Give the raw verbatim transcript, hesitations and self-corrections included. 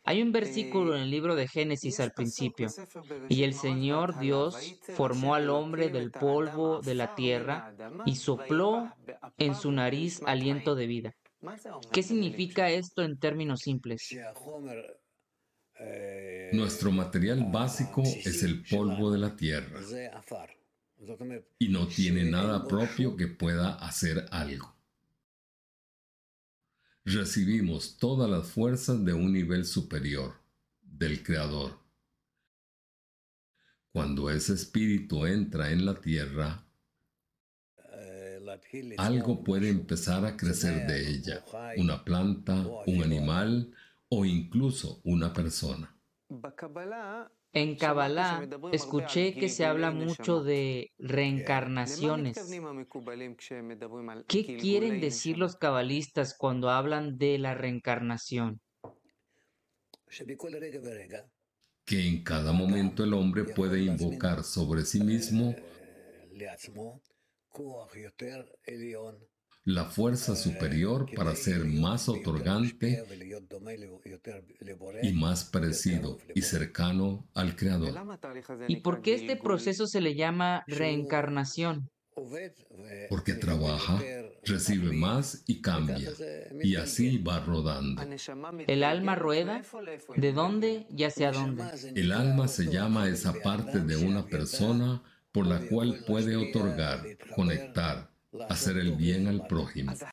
Hay un versículo en el libro de Génesis al principio, y el Señor Dios formó al hombre del polvo de la tierra y sopló en su nariz aliento de vida. ¿Qué significa esto en términos simples? Nuestro material básico es el polvo de la tierra y no tiene nada propio que pueda hacer algo. Recibimos todas las fuerzas de un nivel superior, del Creador. Cuando ese espíritu entra en la tierra, algo puede empezar a crecer de ella, una planta, un animal o incluso una persona. En Kabbalah escuché que se habla mucho de reencarnaciones. ¿Qué quieren decir los cabalistas cuando hablan de la reencarnación? Que en cada momento el hombre puede invocar sobre sí mismo la fuerza superior para ser más otorgante y más parecido y cercano al Creador. ¿Y por qué este proceso se le llama reencarnación? Porque trabaja, recibe más y cambia, y así va rodando. ¿El alma rueda? ¿De dónde y hacia dónde? El alma se llama a esa parte de una persona por la cual puede otorgar, conectar, hacer el bien al prójimo.